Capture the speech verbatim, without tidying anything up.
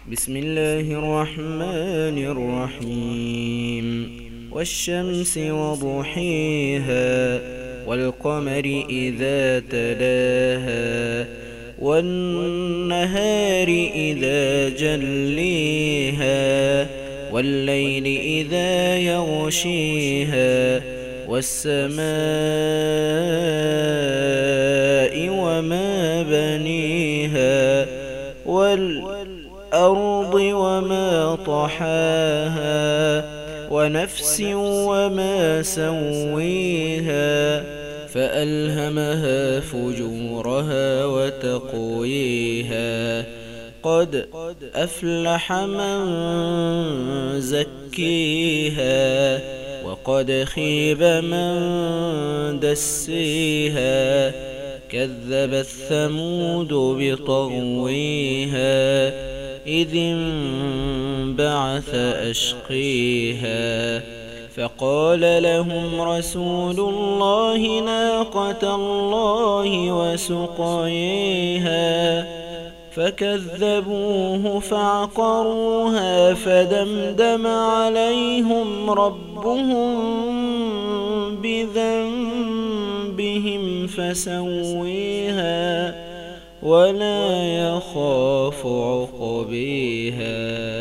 بسم الله الرحمن الرحيم والشمس وضحيها والقمر إذا تلاها والنهار إذا جليها والليل إذا يغشيها والسماء وما بنيها والأرض وما طحاها ونفس وما سويها فألهمها فجورها وتقويها قد أفلح من زكيها وقد خيب من دسيها كذبت ثمود بطغويها إذ انبعث أشقيها فقال لهم رسول الله ناقة الله وسقيها فكذبوه فعقروها فدمدم عليهم ربهم بذنبهم فسويها ولا يخاف عقبيها.